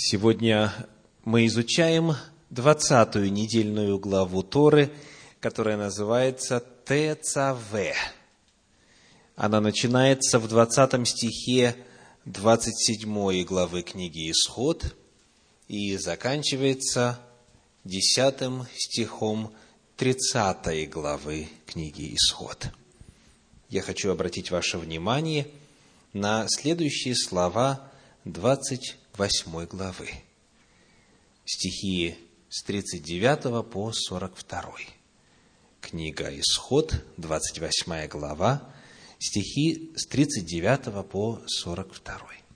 Сегодня мы изучаем 20-ю недельную главу Торы, которая называется Тецаве. Она начинается в 20 стихе 27 главы книги Исход и заканчивается 10 стихом 30 главы книги Исход. Я хочу обратить ваше внимание на следующие слова 28 главы. Стихи с 39 по 42. Книга Исход, 28 глава, стихи с 39 по 42.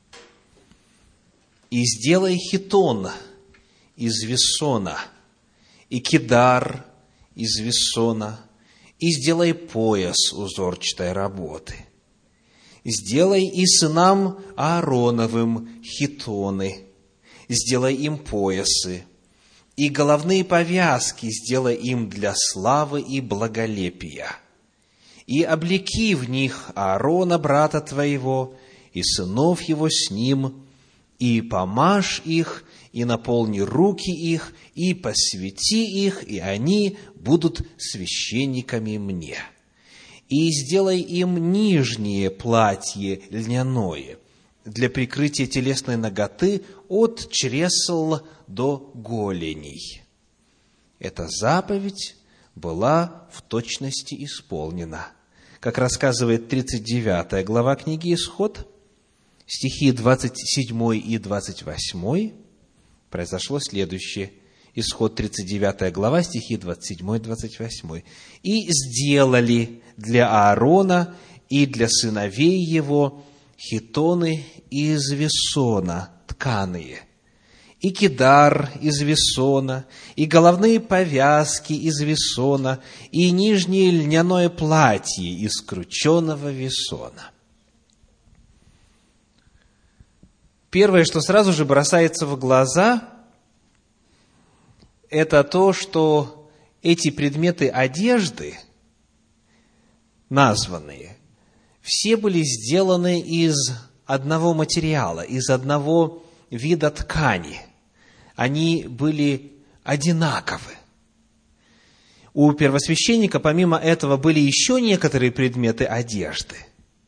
«И сделай хитон из весона, и кидар из весона, и сделай пояс узорчатой работы. Сделай и сынам Аароновым хитоны, сделай им поясы, и головные повязки сделай им для славы и благолепия. И облеки в них Аарона, брата твоего, и сынов его с ним, и помажь их, и наполни руки их, и посвяти их, и они будут священниками мне. И сделай им нижнее платье льняное для прикрытия телесной наготы от чресл до голеней». Эта заповедь была в точности исполнена. Как рассказывает 39 глава книги Исход, стихи 27 и 28, произошло следующее. Исход 39 глава, стихи 27 и 28. «И сделали для Аарона и для сыновей его хитоны из весона тканые, и кидар из весона, и головные повязки из весона, и нижнее льняное платье из крученого весона». Первое, что сразу же бросается в глаза, это то, что эти предметы одежды, названные, все были сделаны из одного материала, из одного вида ткани. Они были одинаковы. У первосвященника, помимо этого, были еще некоторые предметы одежды.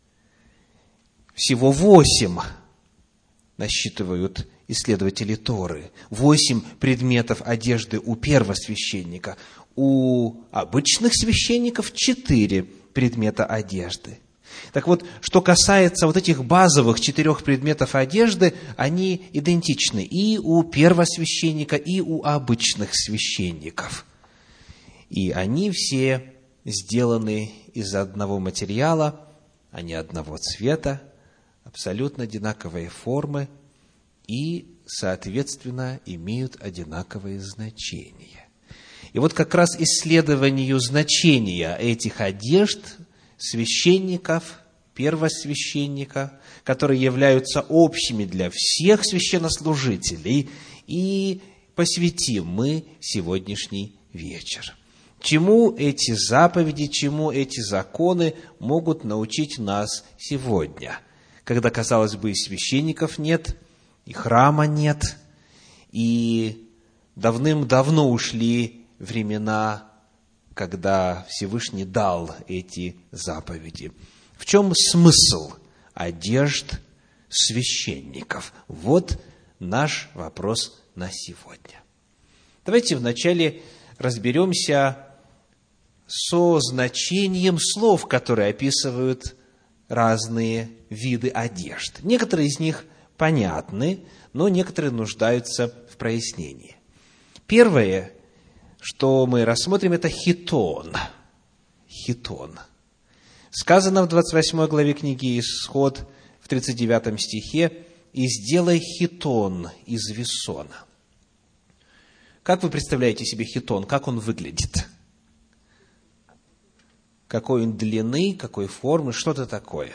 Всего 8 насчитывают исследователи Торы. 8 предметов одежды у первосвященника. У обычных священников 4 предмета одежды. Так вот, что касается вот этих базовых 4 предметов одежды, они идентичны и у первосвященника, и у обычных священников. И они все сделаны из одного материала, они одного цвета, абсолютно одинаковой формы и, соответственно, имеют одинаковые значения. И вот как раз исследованию значения этих одежд священников, первосвященника, которые являются общими для всех священнослужителей, и посвятим мы сегодняшний вечер. Чему эти заповеди, чему эти законы могут научить нас сегодня, когда, казалось бы, и священников нет, и храма нет, и давным-давно ушли времена, когда Всевышний дал эти заповеди. В чем смысл одежд священников? Вот наш вопрос на сегодня. Давайте вначале разберемся со значением слов, которые описывают разные виды одежд. Некоторые из них понятны, но некоторые нуждаются в прояснении. Первое, что мы рассмотрим, это хитон. Хитон. Сказано в 28 главе книги Исход, в 39 стихе, «И сделай хитон из весона». Как вы представляете себе хитон? Как он выглядит? Какой он длины, какой формы, что-то такое?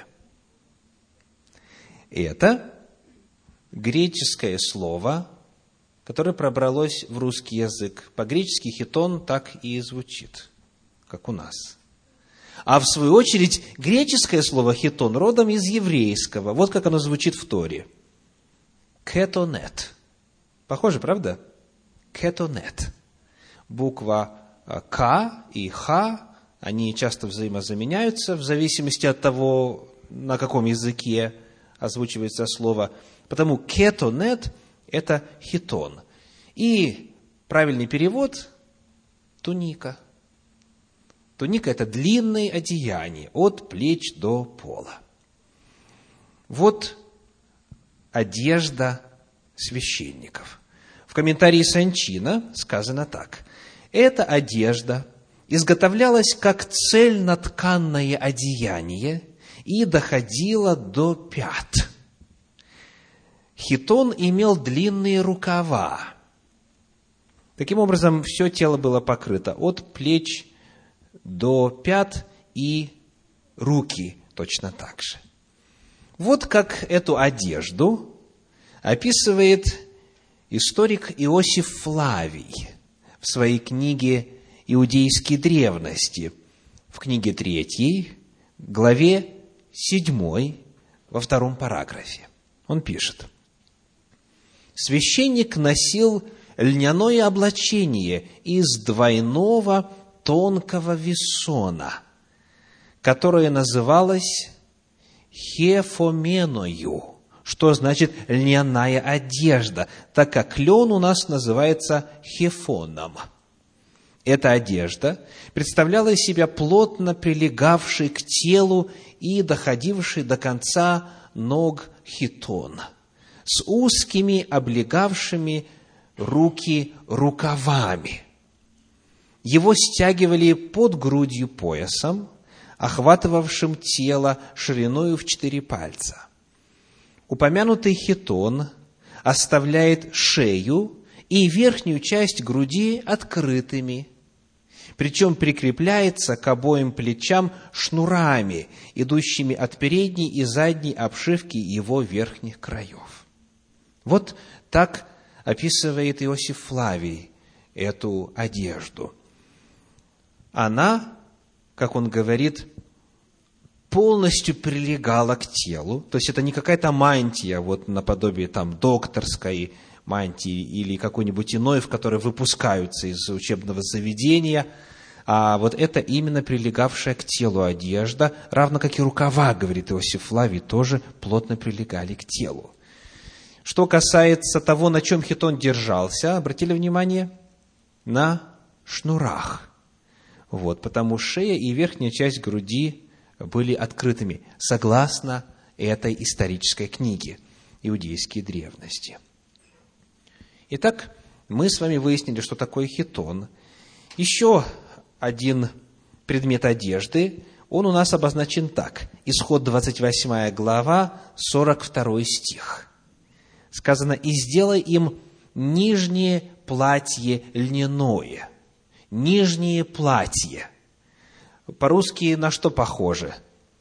Это греческое слово, которое пробралось в русский язык. По-гречески хитон так и звучит, как у нас. А в свою очередь, греческое слово хитон родом из еврейского. Вот как оно звучит в Торе. Кетонет. Похоже, правда? Кетонет. Буква К и Х, они часто взаимозаменяются в зависимости от того, на каком языке озвучивается слово. Потому кетонет – это хитон. И правильный перевод – туника. Туника – это длинное одеяние от плеч до пола. Вот одежда священников. В комментарии Санчина сказано так. Эта одежда изготовлялась как цельнотканное одеяние и доходила до пят. Хитон имел длинные рукава. Таким образом, все тело было покрыто от плеч до пят и руки точно так же. Вот как эту одежду описывает историк Иосиф Флавий в своей книге «Иудейские древности», в книге 3, главе 7, во 2 параграфе. Он пишет: «Священник носил льняное облачение из двойного тонкого весона, которое называлось хефоменою, что значит льняная одежда, так как лен у нас называется хефоном. Эта одежда представляла из себя плотно прилегавший к телу и доходивший до конца ног хитон, с узкими облегавшими руки рукавами. Его стягивали под грудью поясом, охватывавшим тело шириною в 4 пальца. Упомянутый хитон оставляет шею и верхнюю часть груди открытыми, причем прикрепляется к обоим плечам шнурами, идущими от передней и задней обшивки его верхних краев». Вот так описывает Иосиф Флавий эту одежду. Она, как он говорит, полностью прилегала к телу, то есть это не какая-то мантия, вот наподобие там докторской мантии или какой-нибудь иной, в которой выпускаются из учебного заведения, а вот это именно прилегавшая к телу одежда, равно как и рукава, говорит Иосиф Флавий, тоже плотно прилегали к телу. Что касается того, на чем хитон держался, обратили внимание? На шнурах. Вот, потому шея и верхняя часть груди были открытыми, согласно этой исторической книге «Иудейские древности». Итак, мы с вами выяснили, что такое хитон. Еще один предмет одежды, он у нас обозначен так. Исход 28 глава, 42 стих. Сказано: «И сделай им нижнее платье льняное». Нижнее платье. По-русски на что похоже?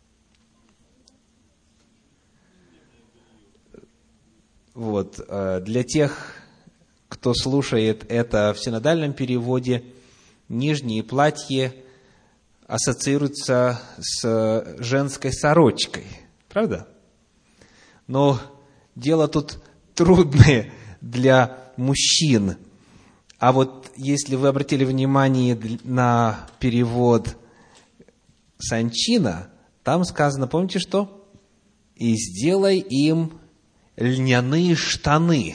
Вот, для тех, кто слушает это в синодальном переводе, нижнее платье ассоциируется с женской сорочкой. Правда? Но дело тут трудное для мужчин. А вот если вы обратили внимание на перевод Санчина, там сказано, помните что? «И сделай им льняные штаны».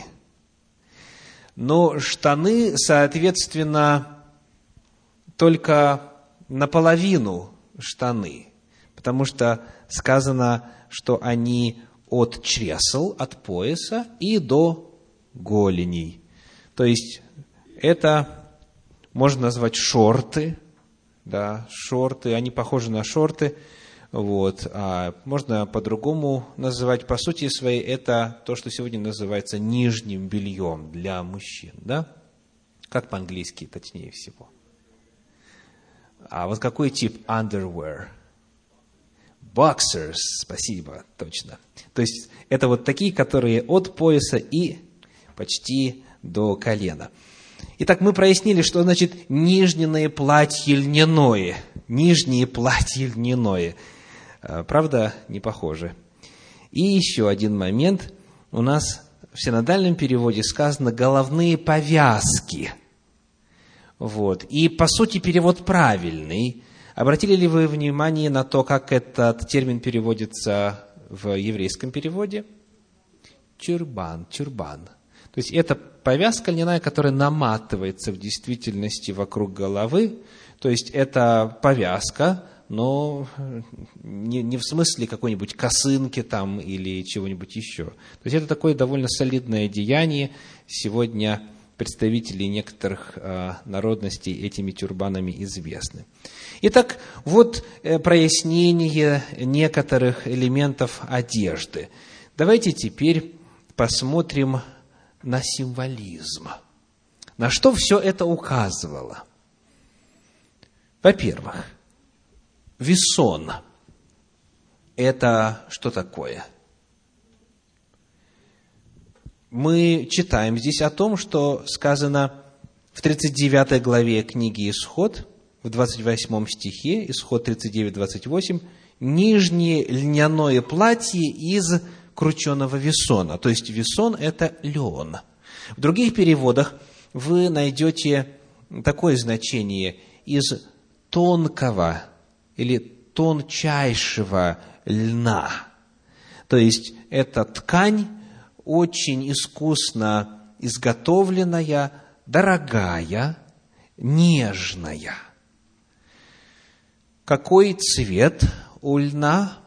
Но штаны, соответственно, только наполовину штаны, потому что сказано, что они от чресл, от пояса и до голеней. То есть это можно назвать шорты, да, шорты, они похожи на шорты, вот, а можно по-другому называть, по сути своей, это то, что сегодня называется нижним бельем для мужчин, да? Как по-английски, точнее всего. А вот какой тип underwear? Boxers, спасибо, точно. То есть это вот такие, которые от пояса и почти до колена. Итак, мы прояснили, что значит нижнее платье льняное. Нижнее платье льняное. Правда, не похоже. И еще один момент. У нас в синодальном переводе сказано «головные повязки». Вот. И, по сути, перевод правильный. Обратили ли вы внимание на то, как этот термин переводится в еврейском переводе? Тюрбан. То есть, это повязка льняная, которая наматывается в действительности вокруг головы. То есть, это повязка, но не в смысле какой-нибудь косынки там или чего-нибудь еще. То есть, это такое довольно солидное деяние. Сегодня представители некоторых народностей этими тюрбанами известны. Итак, вот прояснение некоторых элементов одежды. Давайте теперь посмотрим на символизм. На что все это указывало? Во-первых, весон – это что такое? Мы читаем здесь о том, что сказано в 39 главе книги Исход, в 28 стихе, Исход 39, 28, «Нижнее льняное платье из крученого весона». То есть, весон – это лен. В других переводах вы найдете такое значение – из тонкого или тончайшего льна. То есть, это ткань, очень искусно изготовленная, дорогая, нежная. Какой цвет у льна?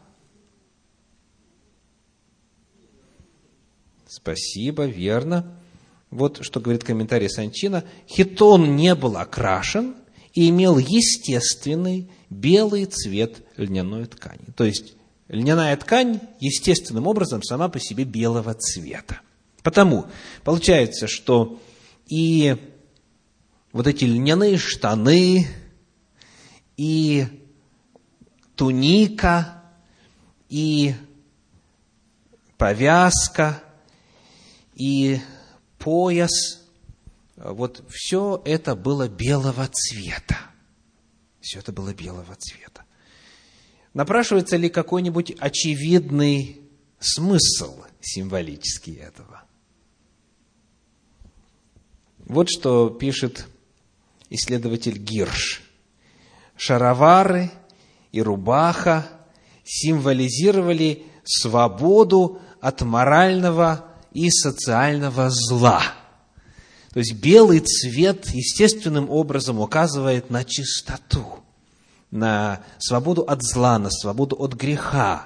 Спасибо, верно. Вот что говорит комментарий Санчина. Хитон не был окрашен и имел естественный белый цвет льняной ткани. То есть, льняная ткань естественным образом сама по себе белого цвета. Потому получается, что и вот эти льняные штаны, и туника, и повязка, и пояс, вот все это было белого цвета. Все это было белого цвета. Напрашивается ли какой-нибудь очевидный смысл символический этого? Вот что пишет исследователь Гирш. Шаровары и рубаха символизировали свободу от морального и социального зла. То есть, белый цвет естественным образом указывает на чистоту, на свободу от зла, на свободу от греха.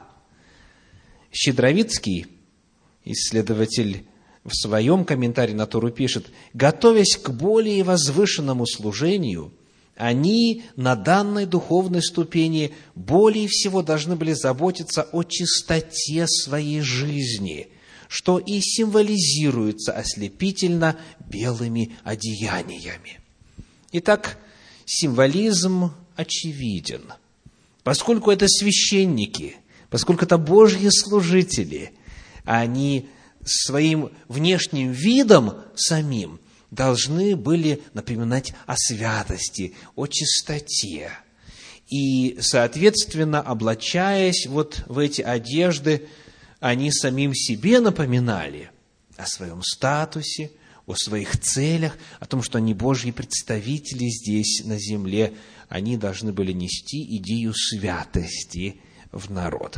Щедровицкий, исследователь, в своем комментарии на Тору пишет: «Готовясь к более возвышенному служению, они на данной духовной ступени более всего должны были заботиться о чистоте своей жизни, что и символизируется ослепительно белыми одеяниями». Итак, символизм очевиден. Поскольку это священники, поскольку это Божьи служители, они своим внешним видом самим должны были напоминать о святости, о чистоте. И, соответственно, облачаясь вот в эти одежды, они самим себе напоминали о своем статусе, о своих целях, о том, что они Божьи представители здесь, на земле. Они должны были нести идею святости в народ.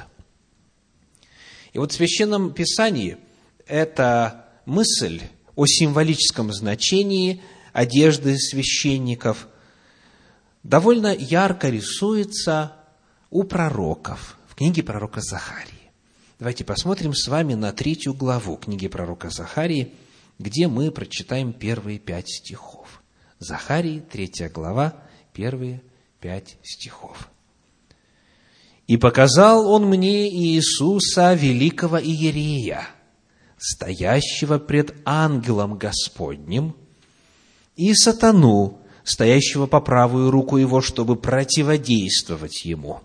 И вот в Священном Писании эта мысль о символическом значении одежды священников довольно ярко рисуется у пророков, в книге пророка Захарии. Давайте посмотрим с вами на 3 главу книги пророка Захарии, где мы прочитаем первые 5 стихов. Захарии, 3 глава, первые 5 стихов. «И показал он мне Иисуса, великого иерея, стоящего пред ангелом Господним, и сатану, стоящего по правую руку его, чтобы противодействовать ему.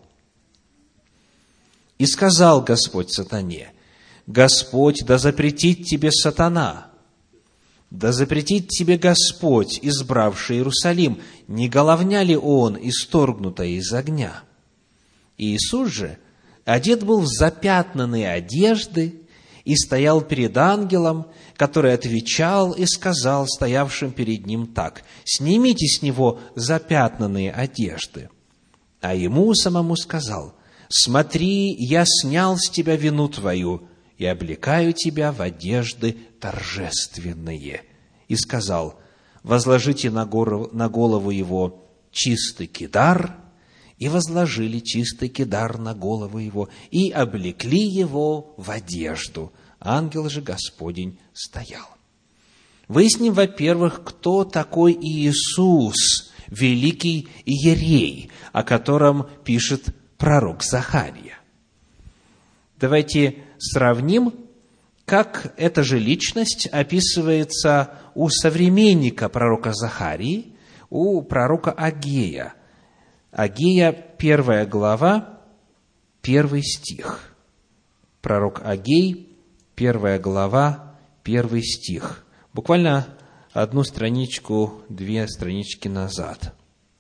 И сказал Господь сатане: Господь да запретит тебе сатана, да запретит тебе Господь, избравший Иерусалим, не головня ли он, исторгнутая из огня? Иисус же одет был в запятнанные одежды, и стоял перед ангелом, который отвечал и сказал стоявшим перед ним так: «Снимите с него запятнанные одежды». А ему самому сказал: «Смотри, я снял с тебя вину твою и облекаю тебя в одежды торжественные». И сказал: «Возложите на голову его чистый кидар». И возложили чистый кидар на голову его, и облекли его в одежду. Ангел же Господень стоял. Выясним, во-первых, кто такой Иисус, великий иерей, о котором пишет пророк Захария. Давайте сравним, как эта же личность описывается у современника пророка Захарии, у пророка Агея. Агея, 1 глава, 1 стих. Пророк Агей, 1 глава, 1 стих. Буквально одну страничку, 2 странички назад.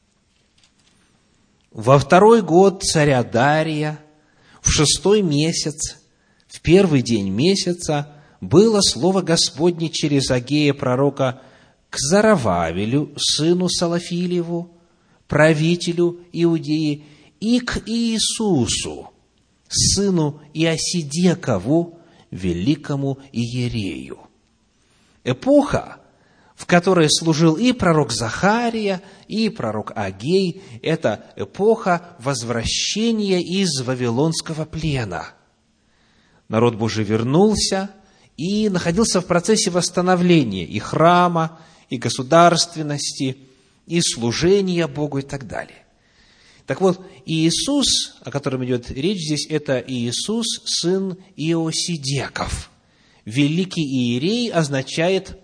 «Во 2-й год царя Дария, в 6-й месяц, в 1-й день месяца, было слово Господне через Агея пророка к Зарававелю, сыну Салафилеву, правителю Иудеи, и к Иисусу, сыну Иосидекову, великому иерею». Эпоха, в которой служил и пророк Захария, и пророк Агей, это эпоха возвращения из вавилонского плена. Народ Божий вернулся и находился в процессе восстановления и храма, и государственности, и служения Богу и так далее. Так вот, Иисус, о котором идет речь здесь, это Иисус, сын Иосидеков. Великий иерей означает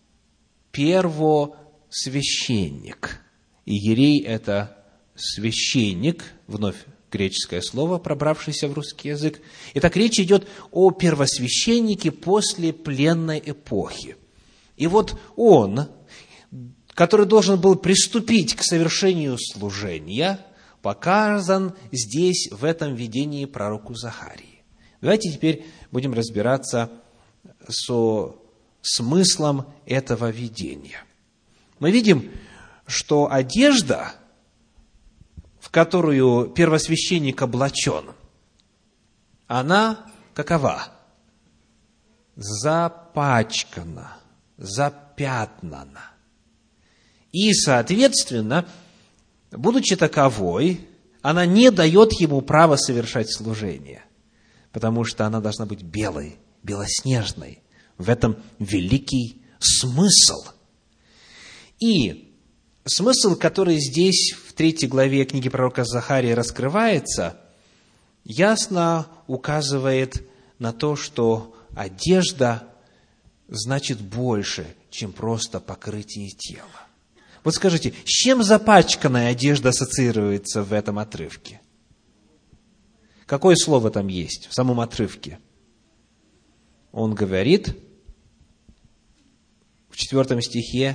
первосвященник. Иерей – это священник, вновь греческое слово, пробравшееся в русский язык. Итак, речь идет о первосвященнике после пленной эпохи. И вот он, который должен был приступить к совершению служения, показан здесь, в этом видении пророку Захарии. Давайте теперь будем разбираться со смыслом этого видения. Мы видим, что одежда, в которую первосвященник облачен, она какова? Запачкана, запятнана. И, соответственно, будучи таковой, она не дает ему права совершать служение, потому что она должна быть белой, белоснежной. В этом великий смысл. И смысл, который здесь, в 3 главе книги пророка Захарии раскрывается, ясно указывает на то, что одежда значит больше, чем просто покрытие тела. Вот скажите, с чем запачканная одежда ассоциируется в этом отрывке? Какое слово там есть в самом отрывке? Он говорит в 4 стихе: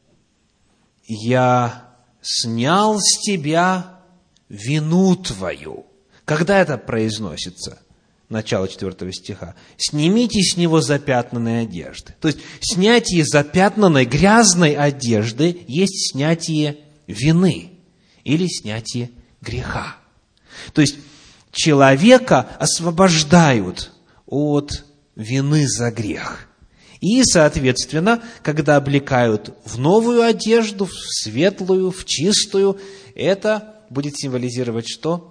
«Я снял с тебя вину твою». Когда это произносится? Начало 4 стиха. «Снимите с него запятнанные одежды». То есть, снятие запятнанной, грязной одежды есть снятие вины или снятие греха. То есть, человека освобождают от вины за грех. И, соответственно, когда облекают в новую одежду, в светлую, в чистую, это будет символизировать что?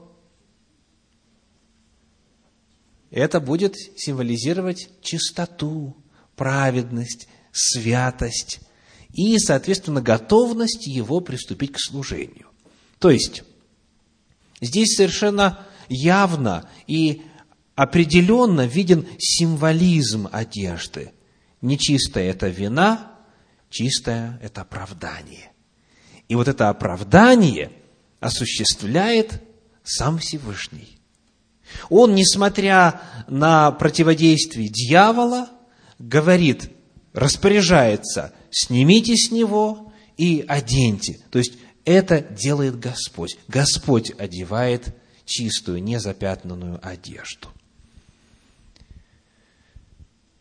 Это будет символизировать чистоту, праведность, святость и, соответственно, готовность его приступить к служению. То есть, здесь совершенно явно и определенно виден символизм одежды. Нечистая – это вина, чистая – это оправдание. И вот это оправдание осуществляет сам Всевышний. Он, несмотря на противодействие дьявола, говорит, распоряжается: снимите с него и оденьте. То есть, это делает Господь. Господь одевает чистую, незапятнанную одежду.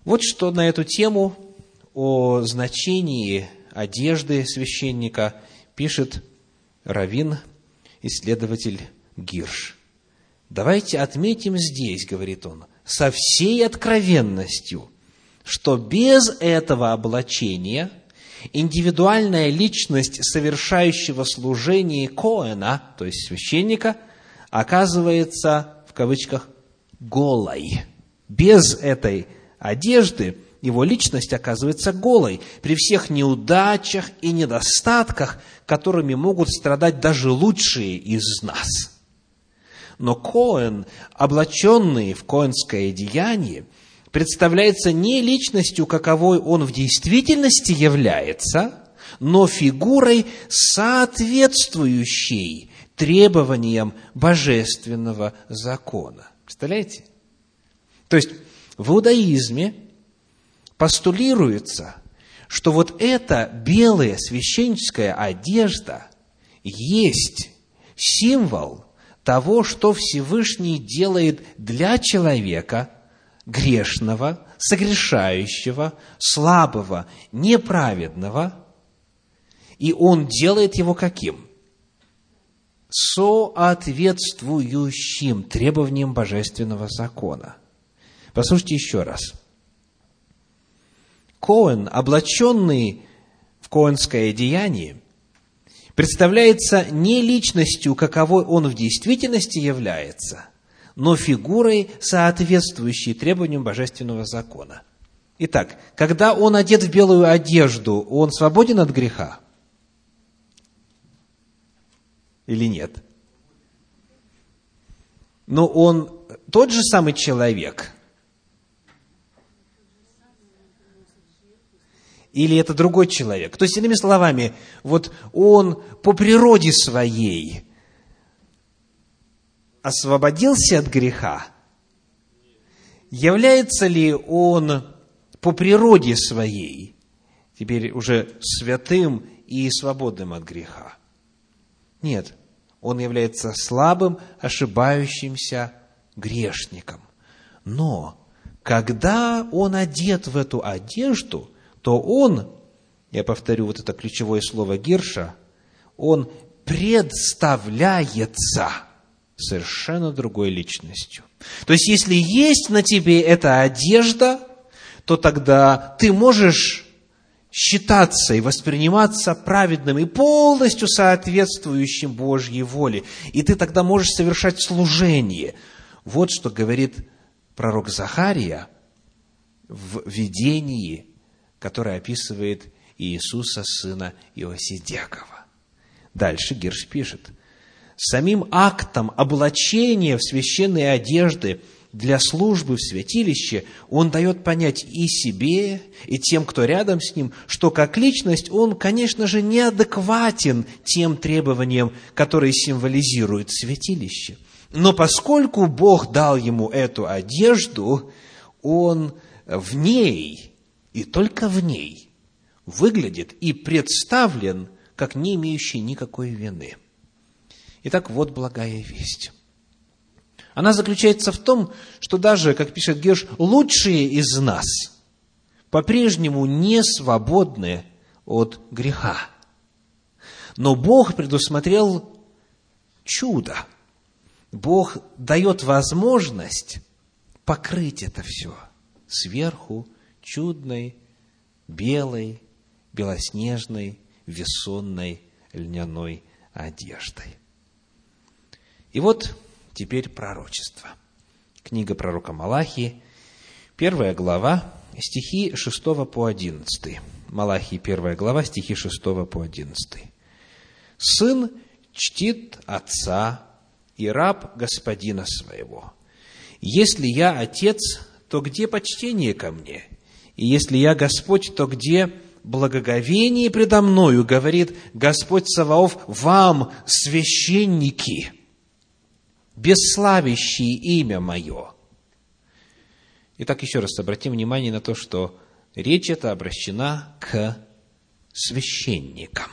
Вот что на эту тему о значении одежды священника пишет раввин, исследователь Гирш. Давайте отметим здесь, говорит он, со всей откровенностью, что без этого облачения индивидуальная личность совершающего служение коэна, то есть священника, оказывается, в кавычках, голой. Без этой одежды его личность оказывается голой при всех неудачах и недостатках, которыми могут страдать даже лучшие из нас. Но коэн, облаченный в коэнское деяние, представляется не личностью, каковой он в действительности является, но фигурой, соответствующей требованиям божественного закона. Представляете? То есть в иудаизме постулируется, что вот эта белая священническая одежда есть символ того, что Всевышний делает для человека грешного, согрешающего, слабого, неправедного, и Он делает его каким? Соответствующим требованиям божественного закона. Послушайте еще раз. Коэн, облаченный в коэнское деяние, представляется не личностью, каковой он в действительности является, но фигурой, соответствующей требованиям божественного закона. Итак, когда он одет в белую одежду, он свободен от греха? Или нет? Но он тот же самый человек? Или это другой человек? То есть, иными словами, вот он по природе своей освободился от греха? Является ли он по природе своей теперь уже святым и свободным от греха? Нет, он является слабым, ошибающимся грешником. Но когда он одет в эту одежду, то он, я повторю вот это ключевое слово Гирша, он представляется совершенно другой личностью. То есть, если есть на тебе эта одежда, то тогда ты можешь считаться и восприниматься праведным и полностью соответствующим Божьей воле. И ты тогда можешь совершать служение. Вот что говорит пророк Захария в видении, которое описывает Иисуса, сына Иосидекова. Дальше Гирш пишет: самим актом облачения в священные одежды для службы в святилище он дает понять и себе, и тем, кто рядом с ним, что как личность он, конечно же, неадекватен тем требованиям, которые символизируют святилище. Но поскольку Бог дал ему эту одежду, он в ней, и только в ней, выглядит и представлен как не имеющий никакой вины. Итак, вот благая весть. Она заключается в том, что даже, как пишет Гирш, лучшие из нас по-прежнему не свободны от греха. Но Бог предусмотрел чудо. Бог дает возможность покрыть это все сверху чудной, белой, белоснежной, весонной льняной одеждой. И вот теперь пророчество. Книга пророка Малахии, 1 глава, стихи 6 по 11. Малахии, 1 глава, стихи 6 по 11. «Сын чтит отца, и раб господина своего. Если я отец, то где почтение ко мне? И если я Господь, то где благоговение предо мною, говорит Господь Саваоф, вам, священники, бесславящие имя мое». Итак, еще раз обратим внимание на то, что речь эта обращена к священникам.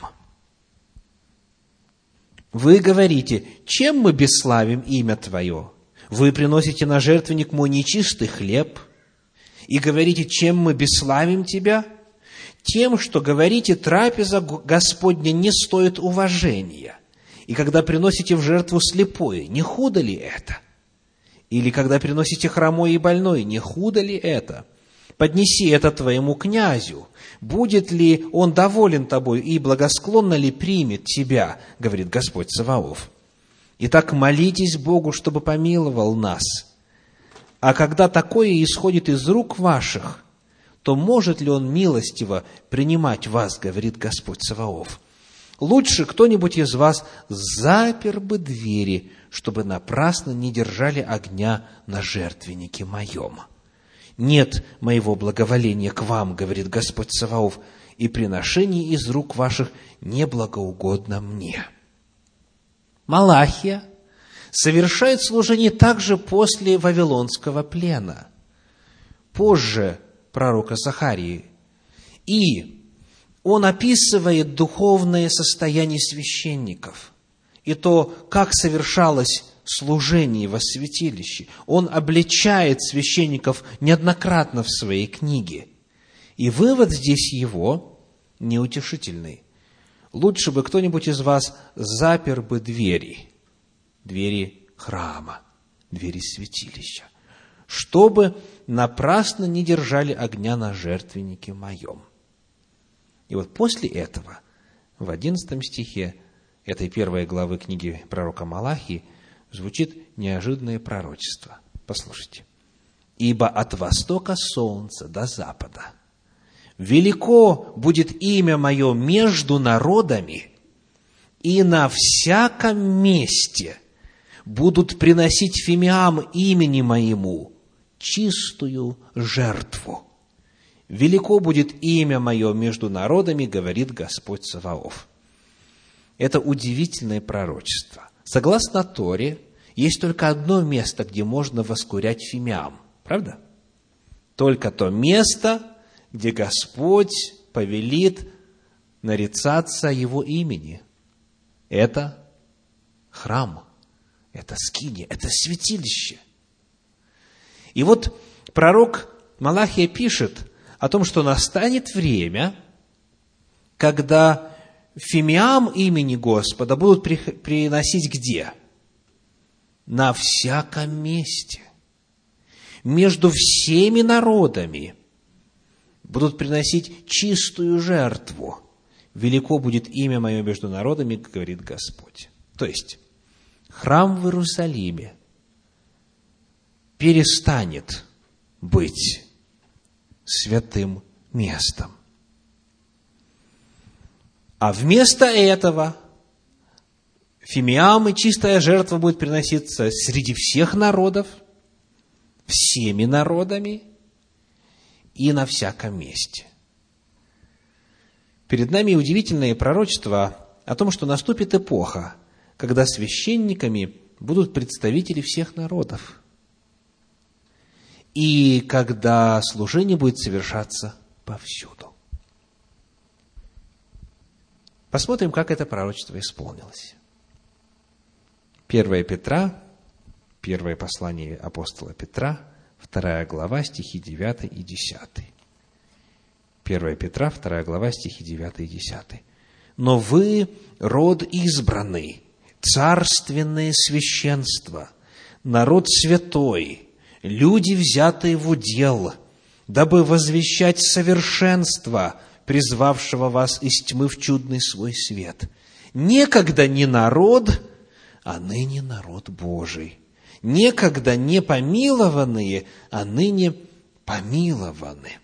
Вы говорите: чем мы бесславим имя Твое? Вы приносите на жертвенник мой нечистый хлеб, и говорите: чем мы бесславим Тебя? Тем, что говорите: трапеза Господня не стоит уважения. И когда приносите в жертву слепое, не худо ли это? Или когда приносите хромое и больное, не худо ли это? Поднеси это твоему князю. Будет ли он доволен тобой и благосклонно ли примет тебя, говорит Господь Саваоф. Итак, молитесь Богу, чтобы помиловал нас. А когда такое исходит из рук ваших, то может ли он милостиво принимать вас, говорит Господь Саваоф. Лучше кто-нибудь из вас запер бы двери, чтобы напрасно не держали огня на жертвеннике моем. Нет моего благоволения к вам, говорит Господь Саваоф, и приношение из рук ваших не благоугодно мне. Малахия совершает служение также после Вавилонского плена, позже пророка Захарии. И он описывает духовное состояние священников и то, как совершалось служение во святилище. Он обличает священников неоднократно в своей книге. И вывод здесь его неутешительный. Лучше бы кто-нибудь из вас запер бы двери храма, двери святилища, чтобы напрасно не держали огня на жертвеннике моем. И вот после этого, в 11 стихе этой 1 главы книги пророка Малахии, звучит неожиданное пророчество. Послушайте. «Ибо от востока солнца до запада велико будет имя мое между народами, и на всяком месте будут приносить фимиам имени моему чистую жертву. Велико будет имя мое между народами, говорит Господь Саваоф». Это удивительное пророчество. Согласно Торе, есть только одно место, где можно воскурять фимиам. Правда? Только то место, где Господь повелит нарицаться Его имени. Это храм, это скиния, это святилище. И вот пророк Малахия пишет о том, что настанет время, когда фимиам имени Господа будут приносить где? На всяком месте. Между всеми народами будут приносить чистую жертву. Велико будет имя мое между народами, говорит Господь. То есть, храм в Иерусалиме перестанет быть святым местом. А вместо этого фимиам и чистая жертва будет приноситься среди всех народов, всеми народами и на всяком месте. Перед нами удивительное пророчество о том, что наступит эпоха, когда священниками будут представители всех народов, и когда служение будет совершаться повсюду. Посмотрим, как это пророчество исполнилось. 1 Петра, первое послание апостола Петра, 2 глава, стихи 9 и 10. 1 Петра, 2 глава, стихи 9 и 10. «Но вы род избранный, царственное священство, народ святой, люди, взятые в удел, дабы возвещать совершенство, призвавшего вас из тьмы в чудный свой свет. Некогда не народ, а ныне народ Божий. Некогда не помилованные, а ныне помилованы».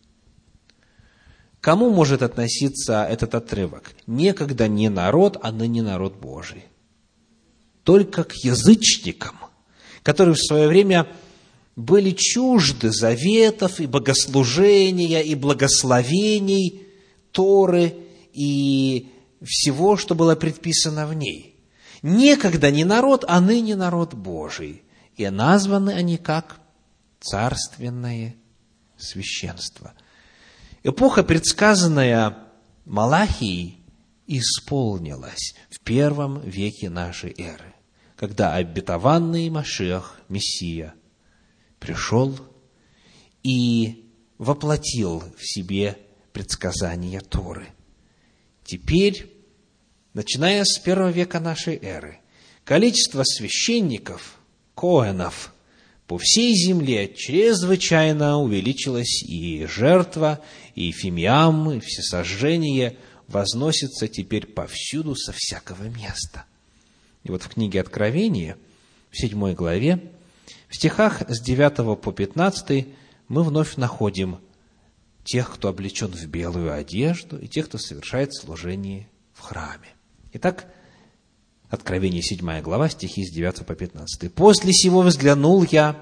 Кому может относиться этот отрывок? Некогда не народ, а ныне народ Божий. Только к язычникам, которые в свое время были чужды заветов и богослужения, и благословений Торы, и всего, что было предписано в ней. Некогда не народ, а ныне народ Божий. И названы они как царственное священство. Эпоха, предсказанная Малахией, исполнилась в 1 веке нашей эры, когда обетованный Машиах, Мессия, пришел и воплотил в себе предсказания Торы. Теперь, начиная с 1 века нашей эры, количество священников, коэнов, по всей земле чрезвычайно увеличилось, и жертва, и фимиам, и всесожжение возносится теперь повсюду, со всякого места. И вот в книге Откровения, в 7 главе, в стихах с 9 по 15 мы вновь находим тех, кто облечен в белую одежду, и тех, кто совершает служение в храме. Итак, Откровение 7 глава, стихи с 9 по 15. «После сего взглянул я,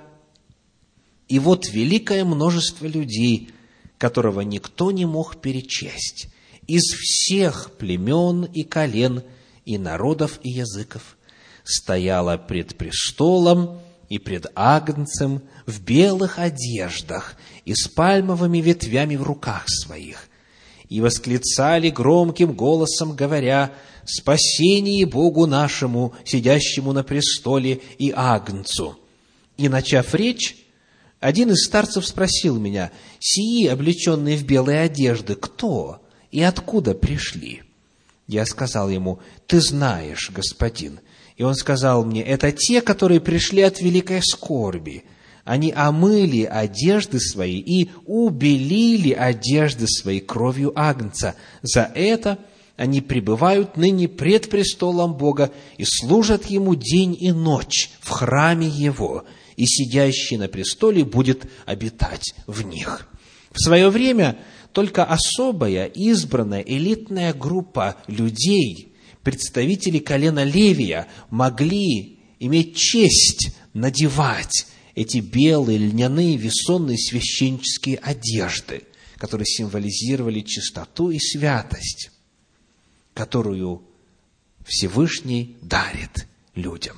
и вот великое множество людей, которого никто не мог перечесть, из всех племен и колен, и народов, и языков, стояло пред престолом и пред Агнцем в белых одеждах и с пальмовыми ветвями в руках своих, и восклицали громким голосом, говоря: «Спасение Богу нашему, сидящему на престоле, и Агнцу». И, начав речь, один из старцев спросил меня: «Сии, облеченные в белые одежды, кто и откуда пришли?» Я сказал ему: «Ты знаешь, господин». И он сказал мне: «Это те, которые пришли от великой скорби. Они омыли одежды свои и убелили одежды свои кровью Агнца. За это они пребывают ныне пред престолом Бога и служат Ему день и ночь в храме Его, и сидящий на престоле будет обитать в них». В свое время только особая, избранная, элитная группа людей, представители колена Левия, могли иметь честь надевать эти белые, льняные, весонные священнические одежды, которые символизировали чистоту и святость, которую Всевышний дарит людям.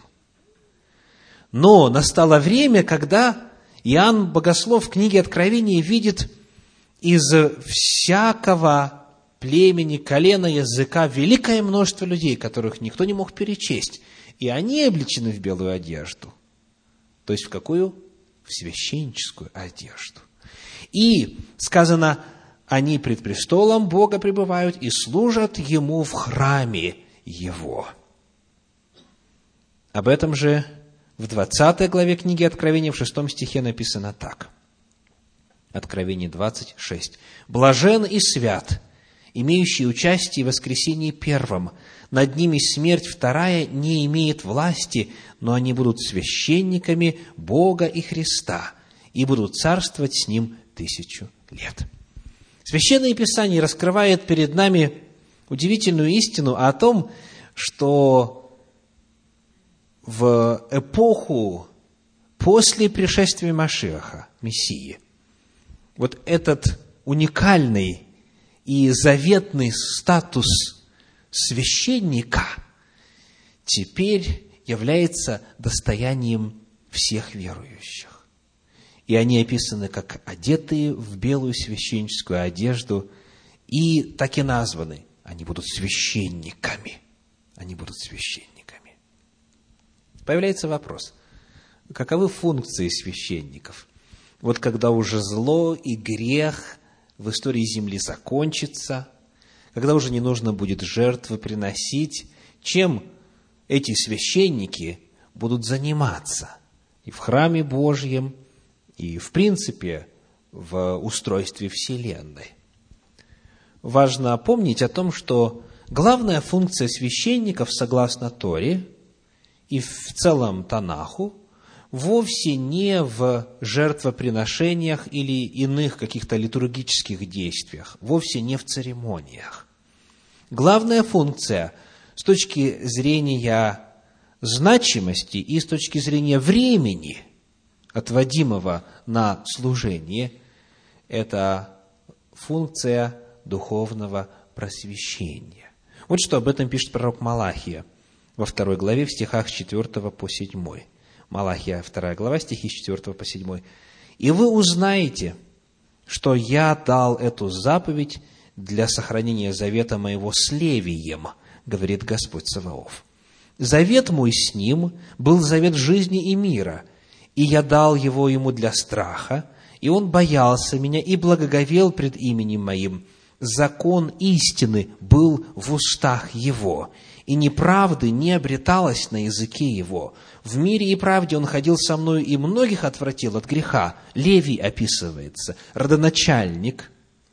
Но настало время, когда Иоанн Богослов в книге Откровения видит из всякого племени, колена, языка великое множество людей, которых никто не мог перечесть, и они облечены в белую одежду. То есть в какую? В священническую одежду. И сказано: они пред престолом Бога пребывают и служат Ему в храме Его. Об этом же в 20 главе книги Откровения, в 6 стихе написано так. Откровение 26. «Блажен и свят, имеющий участие в воскресении первом. Над ними смерть вторая не имеет власти, но они будут священниками Бога и Христа и будут царствовать с Ним 1000 лет». Священное Писание раскрывает перед нами удивительную истину о том, что в эпоху после пришествия Машиаха, Мессии, вот этот уникальный и заветный статус священника теперь является достоянием всех верующих. И они описаны как одетые в белую священническую одежду, и так и названы. Они будут священниками. Они будут священниками. Появляется вопрос: каковы функции священников? Вот когда уже зло и грех в истории земли закончится, когда уже не нужно будет жертвы приносить, чем эти священники будут заниматься и в храме Божьем, и, в принципе, в устройстве Вселенной? Важно помнить о том, что главная функция священников, согласно Торе и в целом Танаху, вовсе не в жертвоприношениях или иных каких-то литургических действиях, вовсе не в церемониях. Главная функция с точки зрения значимости и с точки зрения времени, отводимого на служение, это функция духовного просвещения. Вот что об этом пишет пророк Малахия во 2 главе, в стихах с 4 по 7. Малахия, 2 глава, стихи с 4 по 7. «И вы узнаете, что я дал эту заповедь для сохранения завета моего с Левием, говорит Господь Саваоф. Завет мой с ним был завет жизни и мира, и я дал его ему для страха, и он боялся меня и благоговел пред именем моим. Закон истины был в устах его, и неправды не обреталось на языке его. В мире и правде он ходил со мною, и многих отвратил от греха». Левий описывается, родоначальник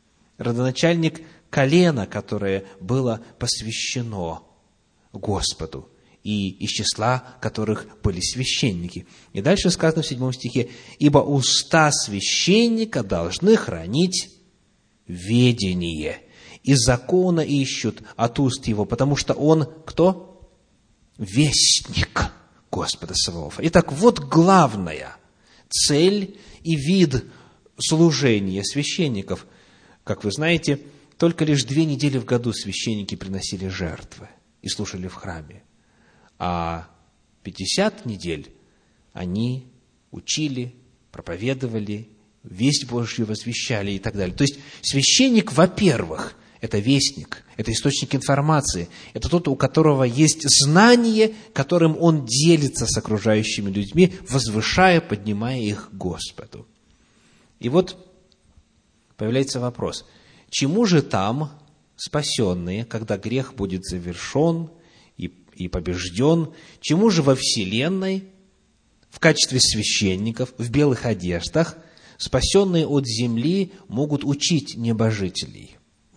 колена, которое было посвящено Господу, и из числа которых были священники. И дальше сказано в 7 стихе: «Ибо уста священника должны хранить ведение, и закона ищут от уст его, потому что он» кто? Вестник Господа Саваофа. Итак, вот главная цель и вид служения священников. Как вы знаете, только лишь 2 недели в году священники приносили жертвы и служили в храме. А 50 недель они учили, проповедовали, весть Божью возвещали и так далее. То есть священник, во-первых, это вестник, это источник информации, это тот, у которого есть знание, которым он делится с окружающими людьми, возвышая, поднимая их к Господу. И вот появляется вопрос: чему же там спасенные, когда грех будет завершен и побежден, чему же во вселенной, в качестве священников, в белых одеждах, спасенные от земли могут учить небожителей?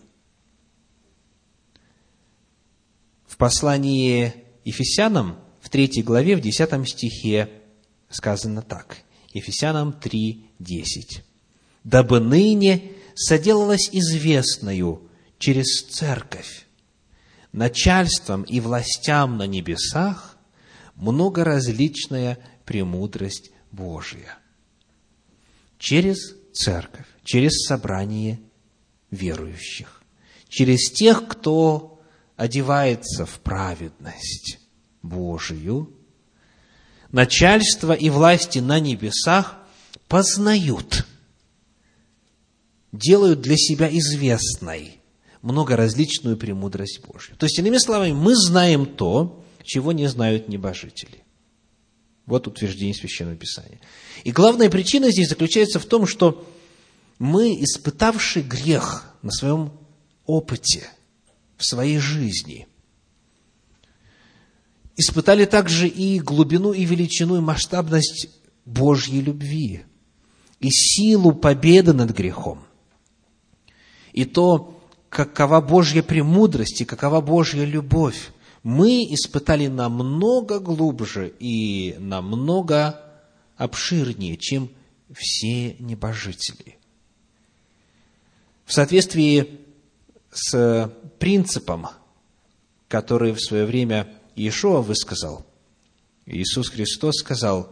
В послании Ефесянам, в 3 главе, в 10 стихе сказано так. Ефесянам 3:10. «Дабы ныне соделалось известною через церковь начальством и властям на небесах многоразличная премудрость Божия». Через церковь, через собрание верующих, через тех, кто одевается в праведность Божию, начальство и власти на небесах познают, делают для себя известной многоразличную премудрость Божью. То есть, иными словами, мы знаем то, чего не знают небожители. Вот утверждение Священного Писания. И главная причина здесь заключается в том, что мы, испытавшие грех на своем опыте, в своей жизни, испытали также и глубину, и величину, и масштабность Божьей любви, и силу победы над грехом, и то, какова Божья премудрость, и какова Божья любовь, мы испытали намного глубже и намного обширнее, чем все небожители. В соответствии с принципом, который в свое время Иешуа высказал, Иисус Христос сказал: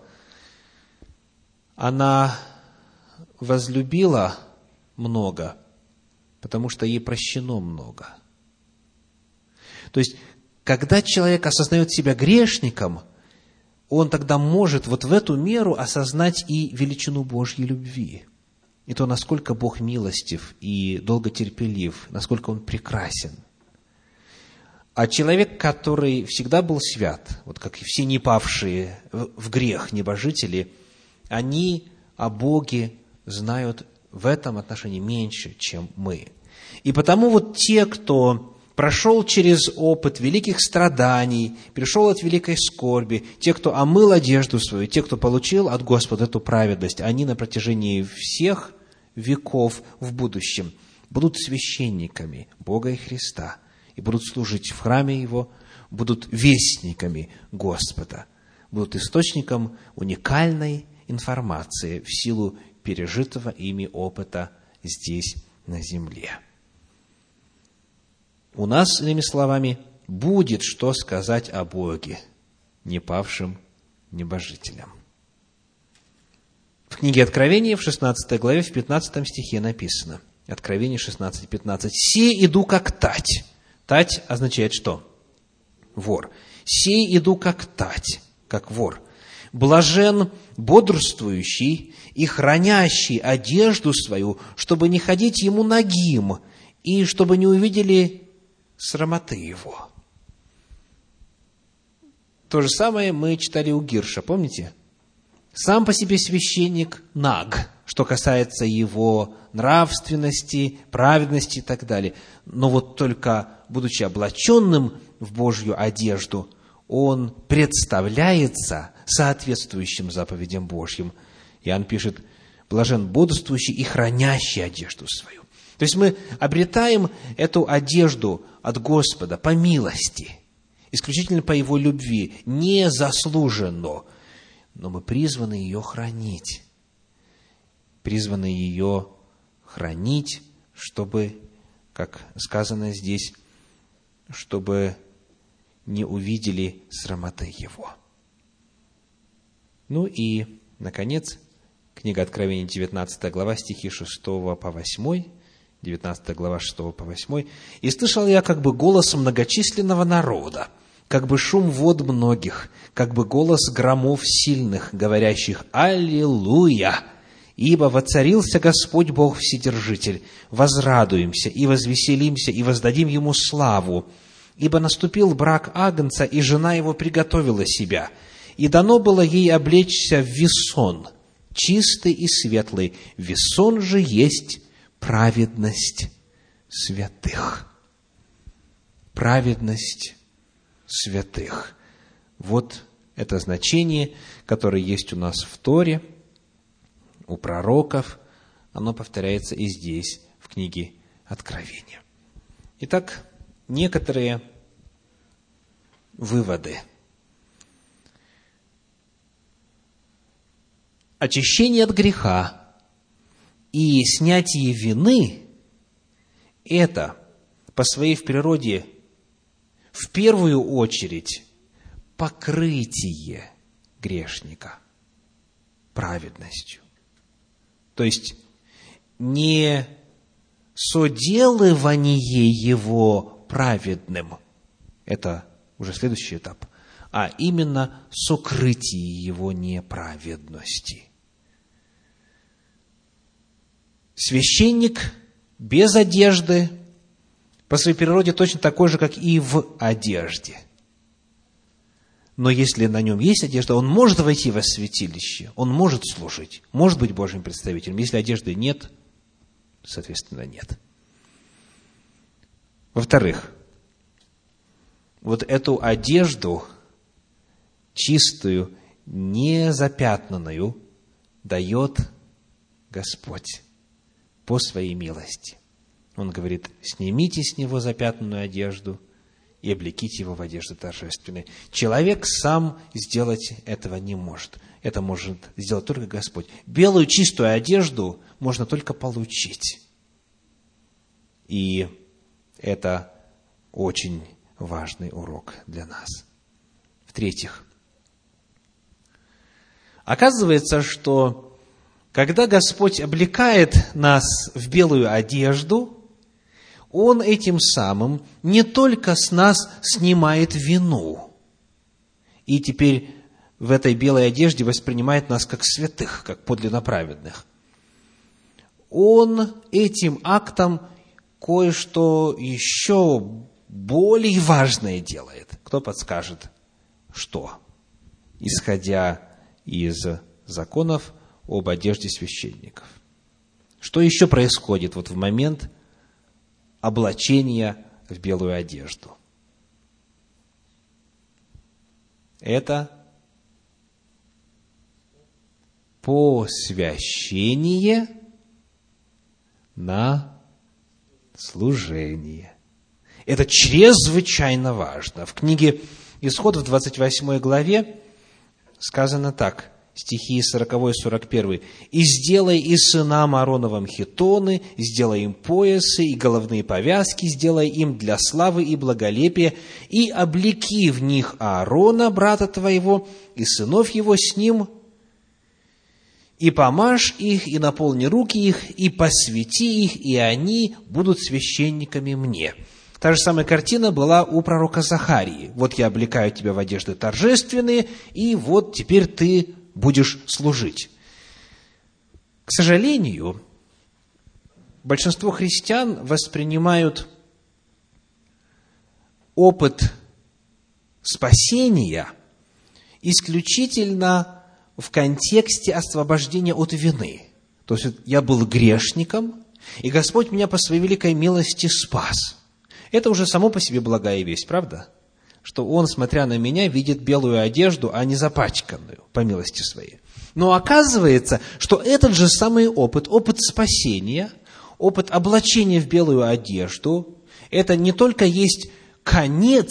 «Она возлюбила много, потому что ей прощено много». То есть, когда человек осознает себя грешником, он тогда может вот в эту меру осознать и величину Божьей любви, и то, насколько Бог милостив и долготерпелив, насколько Он прекрасен. А человек, который всегда был свят, вот как и все не павшие в грех небожители, они о Боге знают в этом отношении меньше, чем мы. И потому вот те, кто прошел через опыт великих страданий, перешел от великой скорби, те, кто омыл одежду свою, те, кто получил от Господа эту праведность, они на протяжении всех веков в будущем будут священниками Бога и Христа и будут служить в храме Его, будут вестниками Господа, будут источником уникальной информации в силу пережитого ими опыта здесь, на земле. У нас, иными словами, будет что сказать о Боге непавшим небожителям. В книге Откровения, в 16 главе, в 15 стихе написано, Откровение 16:15, «Се иду как тать». Тать означает что? Вор. «Се иду как тать», как вор. «Блажен бодрствующий и хранящий одежду свою, чтобы не ходить ему нагим, и чтобы не увидели срамоты его». То же самое мы читали у Гирша, помните? Сам по себе священник наг, что касается его нравственности, праведности и так далее. Но вот только будучи облаченным в Божью одежду, он представляется соответствующим заповедям Божьим. Иоанн пишет: блажен бодрствующий и хранящий одежду свою. То есть мы обретаем эту одежду от Господа по милости, исключительно по Его любви, незаслуженно, но мы призваны ее хранить. Призваны ее хранить, чтобы, как сказано здесь, чтобы не увидели срамоты его. Ну и, наконец, книга Откровения, 19 глава, стихи 6 по 8, 19 глава, 6 по 8. «И слышал я как бы голос многочисленного народа, как бы шум вод многих, как бы голос громов сильных, говорящих: Аллилуйя! Ибо воцарился Господь Бог Вседержитель. Возрадуемся и возвеселимся, и воздадим Ему славу. Ибо наступил брак Агнца, и жена Его приготовила себя. И дано было ей облечься в весон, чистый и светлый. Весон же есть праведность святых». Праведность святых. Вот это значение, которое есть у нас в Торе, у пророков. Оно повторяется и здесь, в книге Откровения. Итак, некоторые выводы. Очищение от греха и снятие вины – это по своей природе в первую очередь покрытие грешника праведностью. То есть не соделывание его праведным – это уже следующий этап, а именно сокрытие его неправедности. Священник без одежды по своей природе точно такой же, как и в одежде. Но если на нем есть одежда, он может войти во святилище, он может служить, может быть Божьим представителем. Если одежды нет, соответственно, нет. Во-вторых, вот эту одежду, чистую, незапятнанную, дает Господь по своей милости. Он говорит: снимите с него запятнанную одежду и облеките его в одежду торжественной. Человек сам сделать этого не может. Это может сделать только Господь. Белую чистую одежду можно только получить. И это очень важный урок для нас. В-третьих, оказывается, что когда Господь облекает нас в белую одежду, Он этим самым не только с нас снимает вину, и теперь в этой белой одежде воспринимает нас как святых, как подлинно праведных. Он этим актом кое-что еще более важное делает. Кто подскажет, что? Исходя из законов об одежде священников. Что еще происходит вот в момент облачения в белую одежду? Это посвящение на служение. Это чрезвычайно важно. В книге Исход в 28 главе сказано так, стихи 40 и 41. «И сделай из сынам Аароновым хитоны, сделай им поясы и головные повязки, сделай им для славы и благолепия, и облеки в них Аарона, брата твоего, и сынов его с ним, и помажь их, и наполни руки их, и посвяти их, и они будут священниками мне». Та же самая картина была у пророка Захарии. Вот я облекаю тебя в одежды торжественные, и вот теперь ты будешь служить. К сожалению, большинство христиан воспринимают опыт спасения исключительно в контексте освобождения от вины. То То есть я был грешником, и Господь меня по своей великой милости спас. Это уже само по себе благая весть, правда? Что Он, смотря на меня, видит белую одежду, а не запачканную, по милости своей. Но оказывается, что этот же самый опыт, опыт спасения, опыт облачения в белую одежду, это не только есть конец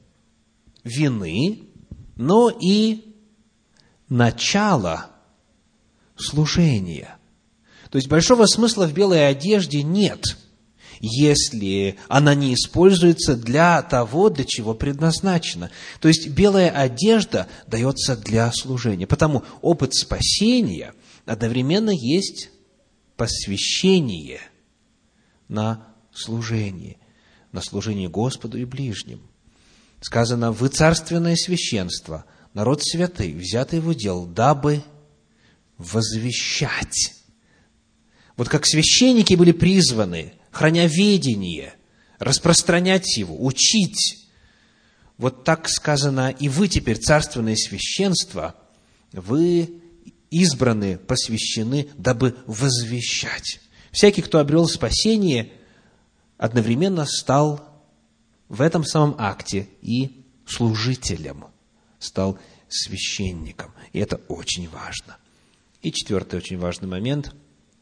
вины, но и начало служения. То есть большого смысла в белой одежде нет, если она не используется для того, для чего предназначена. То есть белая одежда дается для служения. Потому опыт спасения одновременно есть посвящение на служение Господу и ближним. Сказано: «Вы царственное священство, народ святый, взятый в удел, дабы возвещать». Вот как священники были призваны, храня ведение, распространять его, учить. Вот так сказано: и вы теперь царственное священство, вы избраны, посвящены, дабы возвещать. Всякий, кто обрел спасение, одновременно стал в этом самом акте и служителем, стал священником. И это очень важно. И четвертый очень важный момент.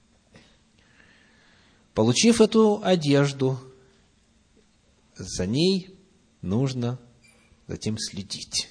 Получив эту одежду, за ней нужно затем следить.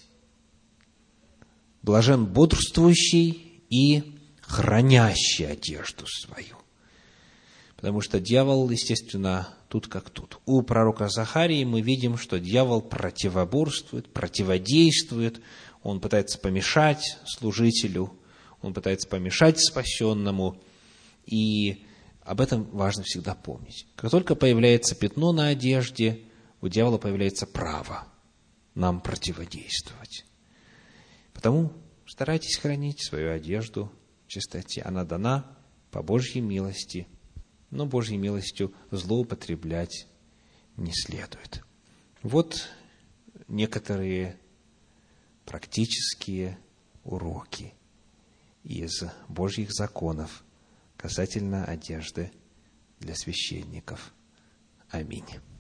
Блажен бодрствующий и хранящий одежду свою. Потому что дьявол, естественно, тут как тут. У пророка Захарии мы видим, что дьявол противоборствует, противодействует, он пытается помешать служителю, он пытается помешать спасенному, и об этом важно всегда помнить. Как только появляется пятно на одежде, у дьявола появляется право нам противодействовать. Потому старайтесь хранить свою одежду в чистоте. Она дана по Божьей милости, но Божьей милостью злоупотреблять не следует. Вот некоторые практические уроки из Божьих законов касательно одежды для священников. Аминь.